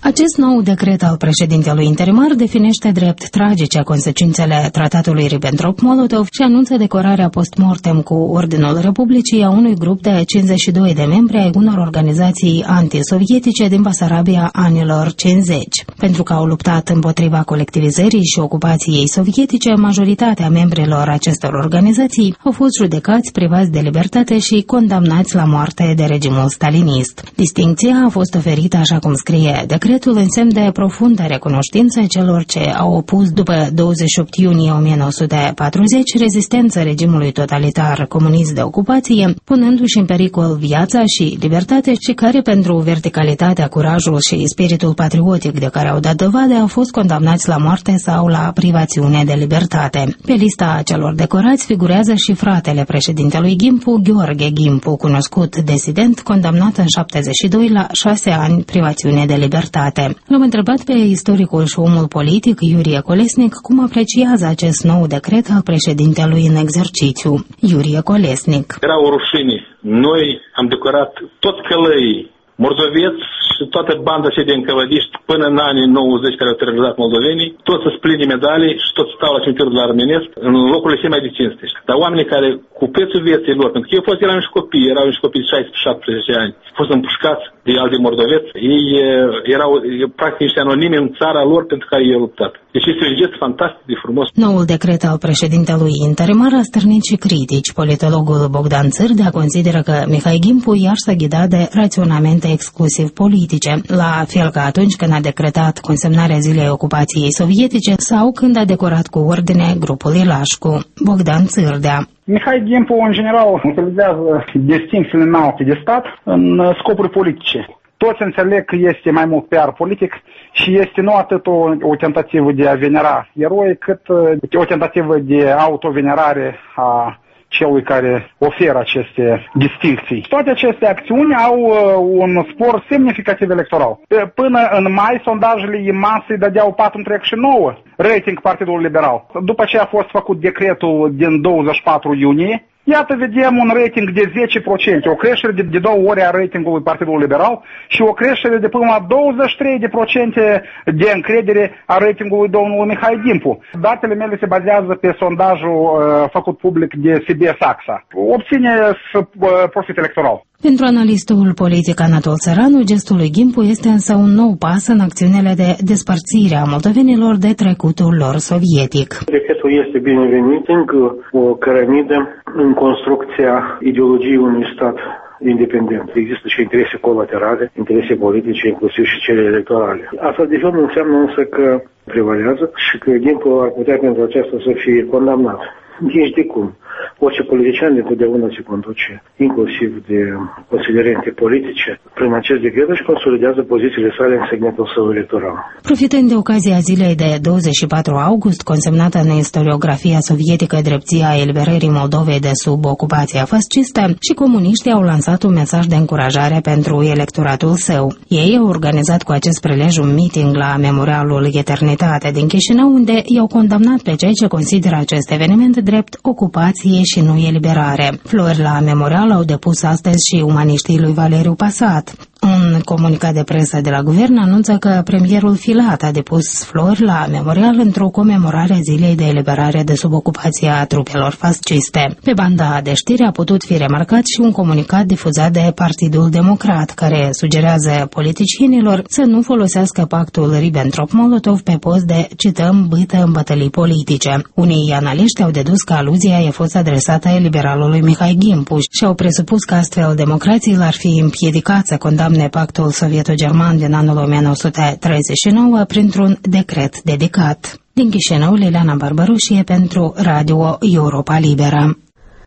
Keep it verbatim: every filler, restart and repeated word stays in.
Acest nou decret al președintelui interimar definește drept tragice consecințele tratatului Ribbentrop-Molotov și anunță decorarea post-mortem cu Ordinul Republicii a unui grup de cincizeci și doi de membri ai unor organizații antisovietice din Basarabia anilor cincizeci. Pentru că au luptat împotriva colectivizării și ocupației sovietice, majoritatea membrilor acestor organizații au fost judecați, privați de libertate și condamnați la moarte de regimul stalinist. Distincția a fost oferită, așa cum scrie decretul, în semn de profundă recunoștință celor ce au opus după douăzeci și opt iunie o mie nouă sute patruzeci rezistență regimului totalitar comunist de ocupație, punându-și în pericol viața și libertatea și care, pentru verticalitatea, curajul și spiritul patriotic de care au dat dovadă, au fost condamnați la moarte sau la privațiune de libertate. Pe lista celor decorați figurează și fratele președintelui Ghimpu, Gheorghe Ghimpu, cunoscut disident, condamnat în șaptezeci și doi la șase ani privațiune de libertate. L-am întrebat pe istoricul și omul politic Iurie Colesnic cum apreciază acest nou decret al președintelui în exercițiu. Iurie Colesnic. Era o rușine. Noi am decorat tot călăii mordoveți și toată banda cei de încălădiști până în anii nouăzeci care au terorizat moldovenii, toți să spline medalii și toți stau la cimitirul de la Armenesc în locurile cele mai de cinste. Dar oamenii care cu prețul vieții lor, pentru că eu fost, erau niște copii, erau niște copii de șaisprezece șaptesprezece ani, au fost împușcați de alți mordoveți, ei erau practic niște anonimi în țara lor pentru care ei au luptat. Deci este un gest fantastic de frumos. Noul decret al președintelui interimar a stârnit și critici. Politologul Bogdan Țârdea consideră că Mihai Ghimpu iar s-a ghidat de raționamente exclusiv politice, la fel ca atunci când a decretat consemnarea zilei ocupației sovietice sau când a decorat cu ordine grupul Ilașcu. Bogdan Țârdea. Mihai Ghimpu, în general, utilizează distincțiile înalte de stat în scopuri politice. Toți înțeleg că este mai mult P R politic și este nu atât o, o tentativă de a venera eroi, cât o tentativă de autovenerare a celui care oferă aceste distincții. Toate aceste acțiuni au uh, un spor semnificativ electoral. Până în mai, sondajele I M A S îi dădeau patru virgulă nouă rating Partidului Liberal. După ce a fost făcut decretul din douăzeci și patru iunie, iată, vedem un rating de zece la sută, o creștere de, de două ori a ratingului Partidului Liberal și o creștere de până la douăzeci și trei la sută de încredere a ratingului domnului Mihai Ghimpu. Datele mele se bazează pe sondajul uh, făcut public de S B S A X A. Obține uh, profit electoral. Pentru analistul politic Anatol Țăranu, gestul lui Ghimpu este însă un nou pas în acțiunile de despărțire a moldovenilor de trecutul lor sovietic. Decretul este binevenit, încă o cărămidă în construcția ideologiei unui stat independent. Există și interese colaterale, interese politice, inclusiv și cele electorale. Asta de fapt înseamnă însă că prevalează și că Ghimpu ar putea pentru aceasta să fie condamnat. Nici de cum. Orice politician de totdeauna se conduce, inclusiv de considerente politice, prin acest decret își consolidează pozițiile sale în segmentul său electoral. Profitând de ocazia zilei de douăzeci și patru august, consemnată în istoriografia sovietică drept ziua eliberării Moldovei de sub ocupația fascistă, și comuniștii au lansat un mesaj de încurajare pentru electoratul său. Ei au organizat cu acest prilej un meeting la Memorialul Eternitate din Chișinău, unde i-au condamnat pe cei ce consideră acest eveniment drept ocupație și nu eliberare. Flori la memorial au depus astăzi și umaniștii lui Valeriu Pasat. Un comunicat de presă de la guvern anunță că premierul Filat a depus flori la memorial într-o comemorare a zilei de eliberare de sub ocupația trupelor fasciste. Pe banda de știri a putut fi remarcat și un comunicat difuzat de Partidul Democrat, care sugerează politicienilor să nu folosească pactul Ribbentrop-Molotov pe post de, cităm, bâtă în bătălii politice. Unii analiști au dedus că aluzia i-a fost adresată liberalului Mihai Ghimpu și au presupus că astfel democrații l-ar fi împiedicat să condamne pactul sovieto-german din anul o mie nouă sute treizeci și nouă printr-un decret dedicat. Din Chișinău, Liliana Barbaroșie pentru Radio Europa Liberă.